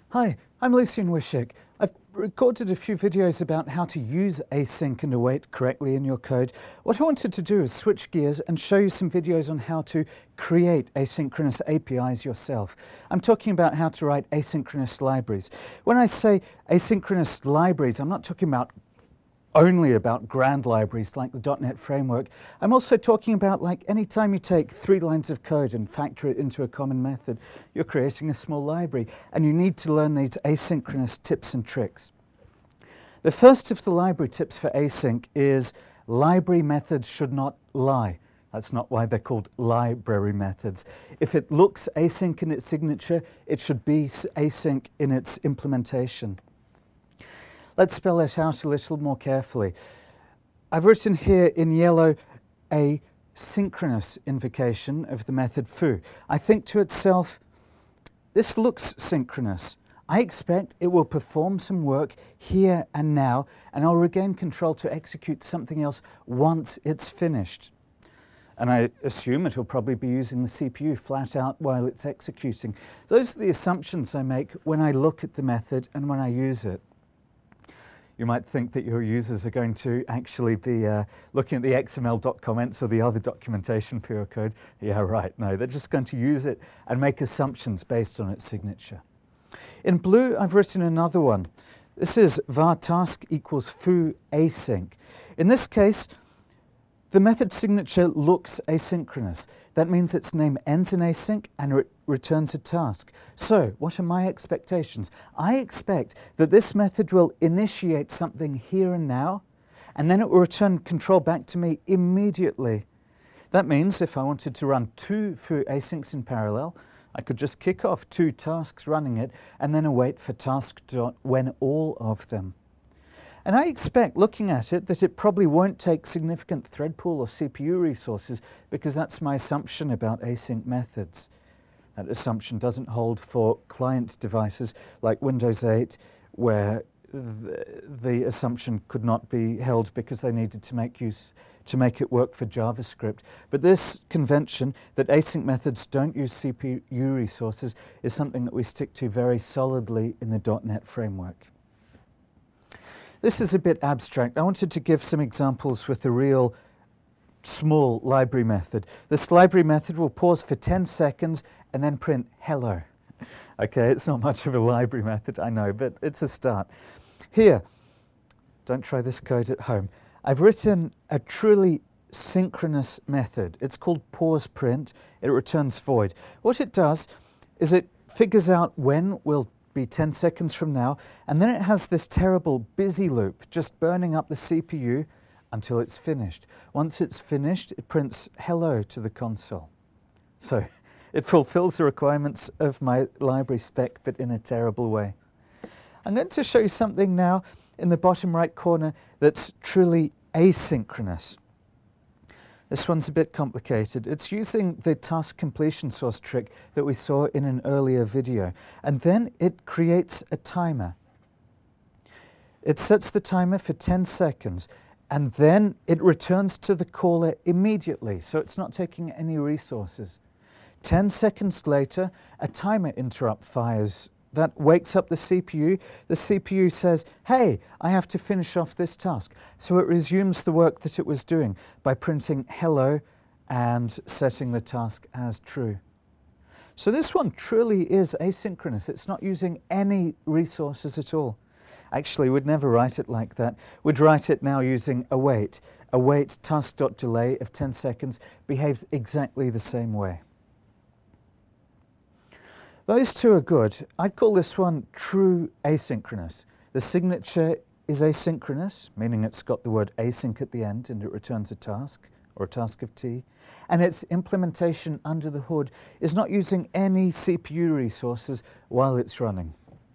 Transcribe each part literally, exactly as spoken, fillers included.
Hi, I'm Lucian Wishick. I've recorded a few videos about how to use async and await correctly in your code. What I wanted to do is switch gears and show you some videos on how to create asynchronous A P Is yourself. I'm talking about how to write asynchronous libraries. When I say asynchronous libraries, I'm not talking about only about grand libraries like the dot net framework. I'm also talking about, like, any time you take three lines of code and factor it into a common method, you're creating a small library, and you need to learn these asynchronous tips and tricks. The first of the library tips for async is library methods should not lie. That's not why they're called library methods. If it looks async in its signature, it should be async in its implementation. Let's spell it out a little more carefully. I've written here in yellow a synchronous invocation of the method foo. I think to itself, this looks synchronous. I expect it will perform some work here and now, and I'll regain control to execute something else once it's finished. And I assume it will probably be using the C P U flat out while it's executing. Those are the assumptions I make when I look at the method and when I use it. You might think that your users are going to actually be uh, looking at the X M L dot comments or the other documentation for your code. Yeah, right. No, they're just going to use it and make assumptions based on its signature. In blue, I've written another one. This is var task equals foo async. In this case, the method signature looks asynchronous. That means its name ends in async and it returns a task. So, what are my expectations? I expect that this method will initiate something here and now, and then it will return control back to me immediately. That means if I wanted to run two foo asyncs in parallel, I could just kick off two tasks running it and then await for task dot when all of them. And I expect, looking at it, that it probably won't take significant thread pool or C P U resources, because that's my assumption about async methods. That assumption doesn't hold for client devices like Windows eight, where the, the assumption could not be held because they needed to make use to make it work for JavaScript. But this convention that async methods don't use C P U resources is something that we stick to very solidly in the dot net framework. This is a bit abstract. I wanted to give some examples with a real small library method. This library method will pause for ten seconds and then print hello. Okay, it's not much of a library method, I know, but it's a start. Here, don't try this code at home. I've written a truly synchronous method. It's called pause print. It returns void. What it does is it figures out when we'll be ten seconds from now, and then it has this terrible busy loop just burning up the C P U until it's finished. Once it's finished, it prints hello to the console. So it fulfills the requirements of my library spec, but in a terrible way. I'm going to show you something now in the bottom right corner that's truly asynchronous. This one's a bit complicated. It's using the task completion source trick that we saw in an earlier video. And then it creates a timer. It sets the timer for ten seconds, and then it returns to the caller immediately, so it's not taking any resources. ten seconds later, a timer interrupt fires. That wakes up the C P U. The C P U says, hey, I have to finish off this task. So it resumes the work that it was doing by printing hello and setting the task as true. So this one truly is asynchronous. It's not using any resources at all. Actually, we'd never write it like that. We'd write it now using await. Await task.delay of ten seconds behaves exactly the same way. Those two are good. I'd call this one true asynchronous. The signature is asynchronous, meaning it's got the word async at the end and it returns a task or a task of T. And its implementation under the hood is not using any C P U resources while it's running.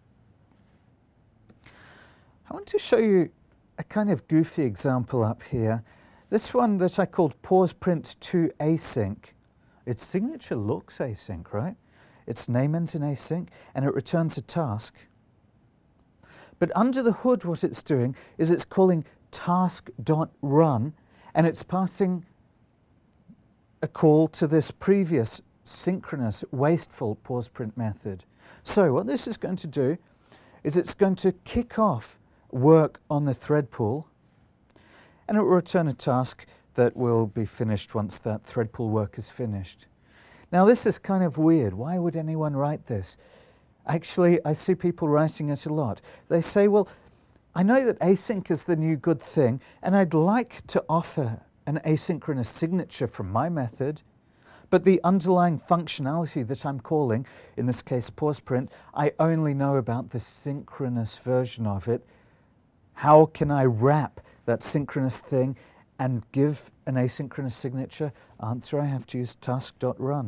I want to show you a kind of goofy example up here. This one that I called pause print to async. Its signature looks async, right? Its name ends in async, and it returns a task. But under the hood, what it's doing is it's calling task.run, and it's passing a call to this previous synchronous, wasteful pause print method. So what this is going to do is it's going to kick off work on the thread pool, and it will return a task that will be finished once that thread pool work is finished. Now this is kind of weird. Why would anyone write this? Actually, I see people writing it a lot. They say, well, I know that async is the new good thing, and I'd like to offer an asynchronous signature from my method, but the underlying functionality that I'm calling, in this case PausePrint, I only know about the synchronous version of it. How can I wrap that synchronous thing and give an asynchronous signature? Answer, I have to use task.run.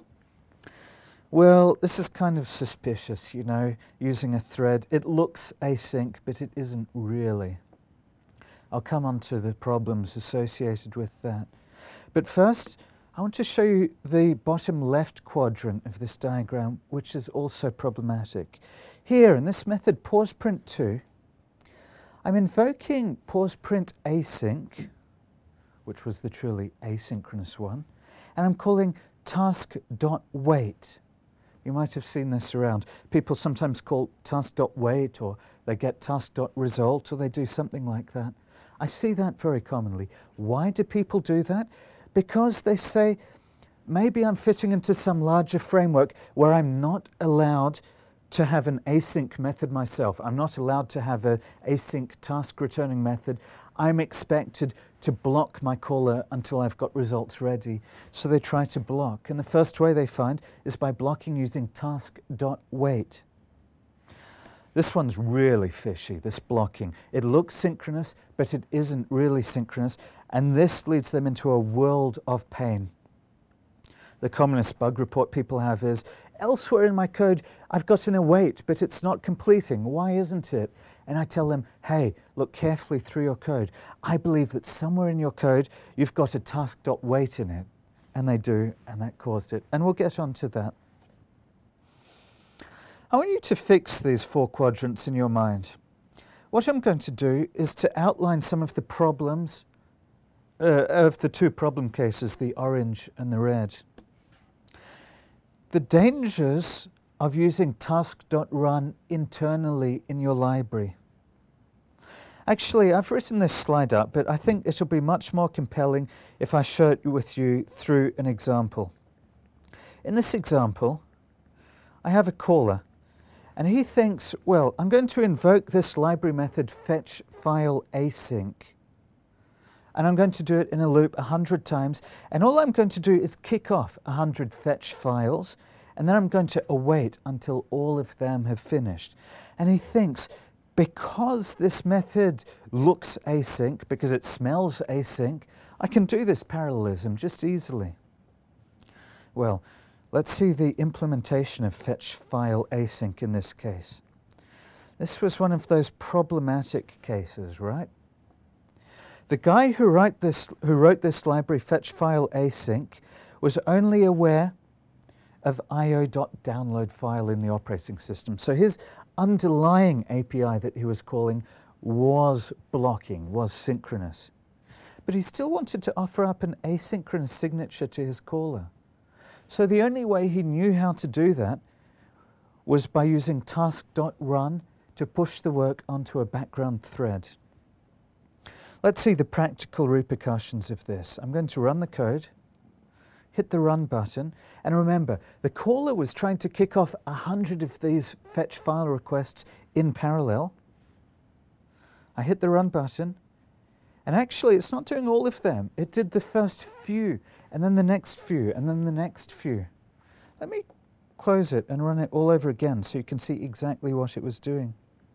Well, this is kind of suspicious, you know, using a thread. It looks async, but it isn't really. I'll come on to the problems associated with that. But first, I want to show you the bottom left quadrant of this diagram, which is also problematic. Here, in this method, PausePrint two, I'm invoking PausePrint async, which was the truly asynchronous one, and I'm calling task.wait. You might have seen this around. People sometimes call task.wait, or they get task.result, or they do something like that. I see that very commonly. Why do people do that? Because they say, maybe I'm fitting into some larger framework where I'm not allowed to have an async method myself. I'm not allowed to have an async task returning method. I'm expected to block my caller until I've got results ready. So they try to block. And the first way they find is by blocking using task.wait. This one's really fishy, this blocking. It looks synchronous, but it isn't really synchronous. And this leads them into a world of pain. The commonest bug report people have is, elsewhere in my code, I've got an await, but it's not completing. Why isn't it? And I tell them, hey, look carefully through your code. I believe that somewhere in your code, you've got a task.wait in it. And they do, and that caused it. And we'll get on to that. I want you to fix these four quadrants in your mind. What I'm going to do is to outline some of the problems uh, of the two problem cases, the orange and the red. The dangers of using task.run internally in your library. Actually, I've written this slide up, but I think it'll be much more compelling if I share it with you through an example. In this example, I have a caller, and he thinks, well, I'm going to invoke this library method fetch file async, and I'm going to do it in a loop a hundred times, and all I'm going to do is kick off a hundred fetch files, and then I'm going to await until all of them have finished. And he thinks, because this method looks async, because it smells async, I can do this parallelism just easily. Well, let's see the implementation of fetch file async in this case. This was one of those problematic cases, right? The guy who wrote this, who wrote this library, fetch file async, was only aware of I O.download file in the operating system. So his underlying A P I that he was calling was blocking, was synchronous. But he still wanted to offer up an asynchronous signature to his caller. So the only way he knew how to do that was by using task.run to push the work onto a background thread. Let's see the practical repercussions of this. I'm going to run the code, hit the run button, and remember, the caller was trying to kick off a hundred of these fetch file requests in parallel. I hit the run button, and actually it's not doing all of them. It did the first few, and then the next few, and then the next few. Let me close it and run it all over again so you can see exactly what it was doing.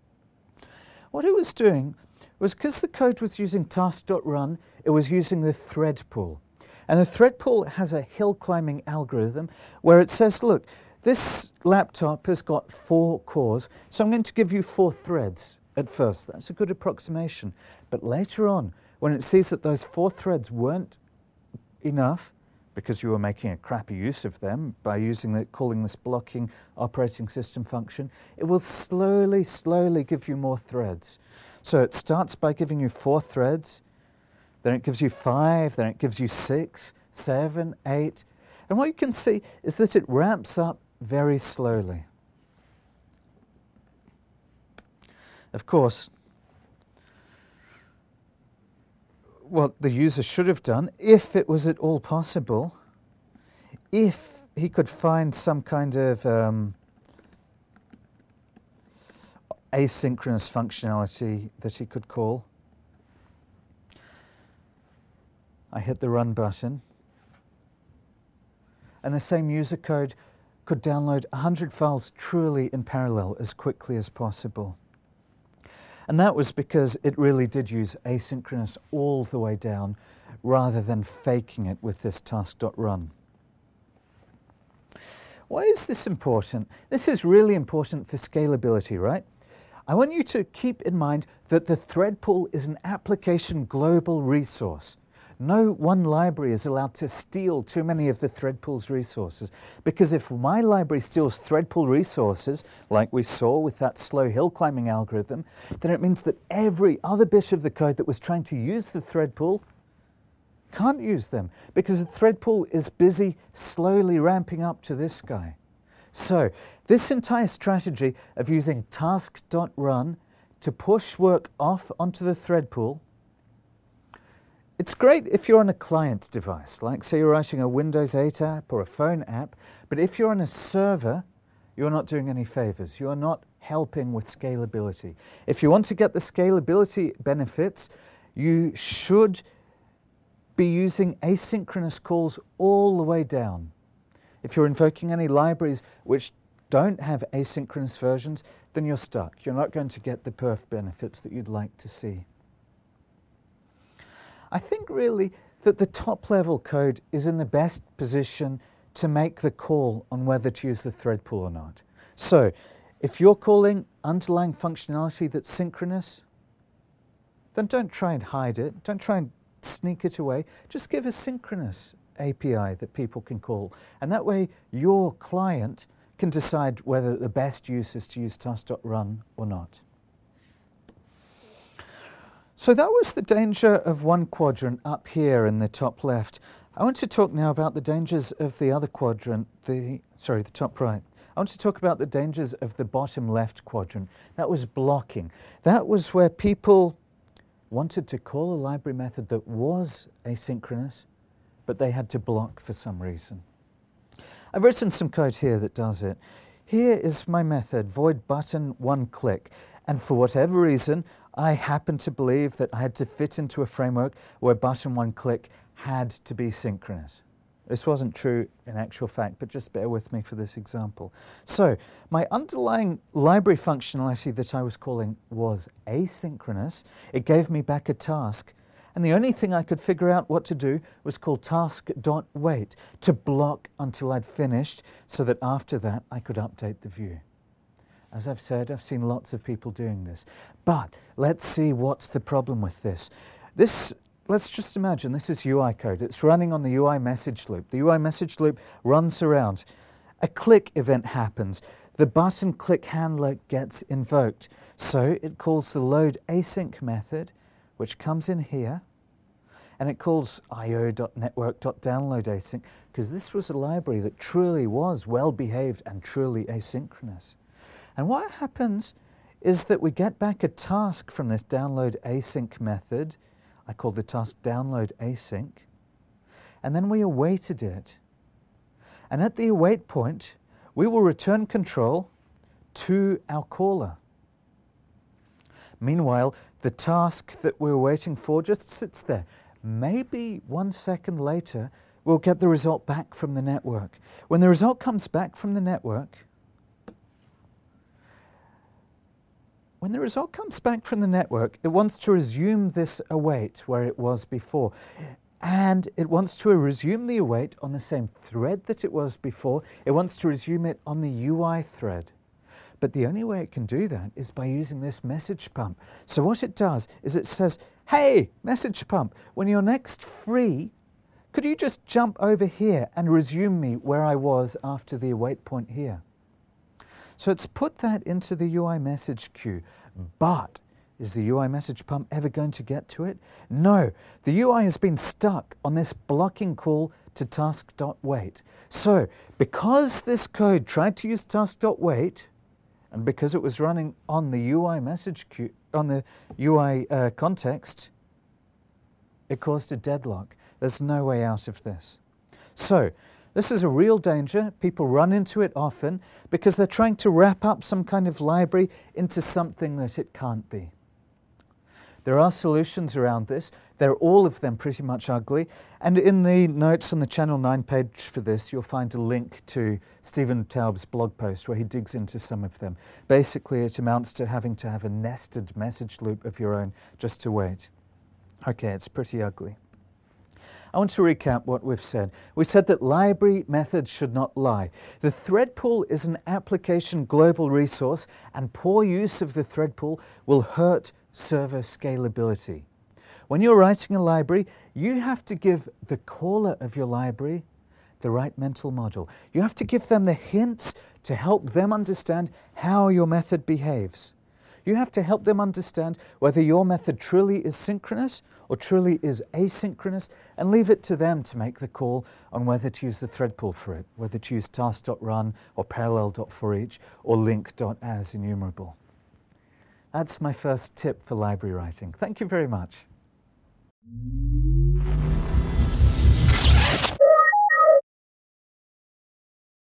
What it was doing was, because the code was using task.run, it was using the thread pool. And the thread pool has a hill climbing algorithm where it says, look, this laptop has got four cores, so I'm going to give you four threads at first. That's a good approximation. But later on, when it sees that those four threads weren't enough, because you were making a crappy use of them by using the, calling this blocking operating system function, it will slowly, slowly give you more threads. So it starts by giving you four threads, then it gives you five, then it gives you six, seven, eight. And what you can see is that it ramps up very slowly. Of course, what the user should have done, if it was at all possible, if he could find some kind of um, asynchronous functionality that he could call. I hit the run button, and the same user code could download one hundred files truly in parallel as quickly as possible. And that was because it really did use asynchronous all the way down rather than faking it with this task.run. Why is this important? This is really important for scalability, right? I want you to keep in mind that the thread pool is an application global resource. No one library is allowed to steal too many of the thread pool's resources, because if my library steals thread pool resources, like we saw with that slow hill climbing algorithm, then it means that every other bit of the code that was trying to use the thread pool can't use them, because the thread pool is busy slowly ramping up to this guy. So this entire strategy of using task.run to push work off onto the thread pool, it's great if you're on a client device, like say you're writing a Windows eight app or a phone app, but if you're on a server, you're not doing any favors. You're not helping with scalability. If you want to get the scalability benefits, you should be using asynchronous calls all the way down. If you're invoking any libraries which don't have asynchronous versions, then you're stuck. You're not going to get the perf benefits that you'd like to see. I think really that the top level code is in the best position to make the call on whether to use the thread pool or not. So if you're calling underlying functionality that's synchronous, then don't try and hide it. Don't try and sneak it away. Just give a synchronous A P I that people can call. And that way your client can decide whether the best use is to use task.run or not. So that was the danger of one quadrant up here in the top left. I want to talk now about the dangers of the other quadrant, the, sorry, the top right. I want to talk about the dangers of the bottom left quadrant. That was blocking. That was where people wanted to call a library method that was asynchronous, but they had to block for some reason. I've written some code here that does it. Here is my method, void button one click. And for whatever reason, I happen to believe that I had to fit into a framework where button one click had to be synchronous. This wasn't true in actual fact, but just bear with me for this example. So my underlying library functionality that I was calling was asynchronous. It gave me back a task, and the only thing I could figure out what to do was call task.wait to block until I'd finished, so that after that I could update the view. As I've said, I've seen lots of people doing this. But let's see what's the problem with this. This, let's just imagine this is U I code. It's running on the U I message loop. The U I message loop runs around. A click event happens. The button click handler gets invoked. So it calls the load async method, which comes in here, and it calls io.network.download.async, because this was a library that truly was well behaved and truly asynchronous. And what happens is that we get back a task from this download async method. I call the task download async. And then we awaited it. And at the await point, we will return control to our caller. Meanwhile, the task that we're waiting for just sits there. Maybe one second later, we'll get the result back from the network. When the result comes back from the network, When the result comes back from the network, it wants to resume this await where it was before. And it wants to resume the await on the same thread that it was before. It wants to resume it on the U I thread. But the only way it can do that is by using this message pump. So what it does is it says, hey, message pump, when you're next free, could you just jump over here and resume me where I was after the await point here? So it's put that into the U I message queue, but is the U I message pump ever going to get to it? No, the U I has been stuck on this blocking call to task.wait. So because this code tried to use task.wait And because it was running on the U I message queue, on the U I uh, context, it caused a deadlock. There's no way out of this. So this is a real danger. People run into it often because they're trying to wrap up some kind of library into something that it can't be. There are solutions around this. They're all of them pretty much ugly. And in the notes on the Channel nine page for this, you'll find a link to Stephen Taub's blog post where he digs into some of them. Basically, it amounts to having to have a nested message loop of your own just to wait. Okay, it's pretty ugly. I want to recap what we've said. We said that library methods should not lie. The thread pool is an application global resource, and poor use of the thread pool will hurt server scalability. When you're writing a library, you have to give the caller of your library the right mental model. You have to give them the hints to help them understand how your method behaves. You have to help them understand whether your method truly is synchronous or truly is asynchronous, and leave it to them to make the call on whether to use the thread pool for it, whether to use task.run or parallel.foreach or link.as enumerable. That's my first tip for library writing. Thank you very much.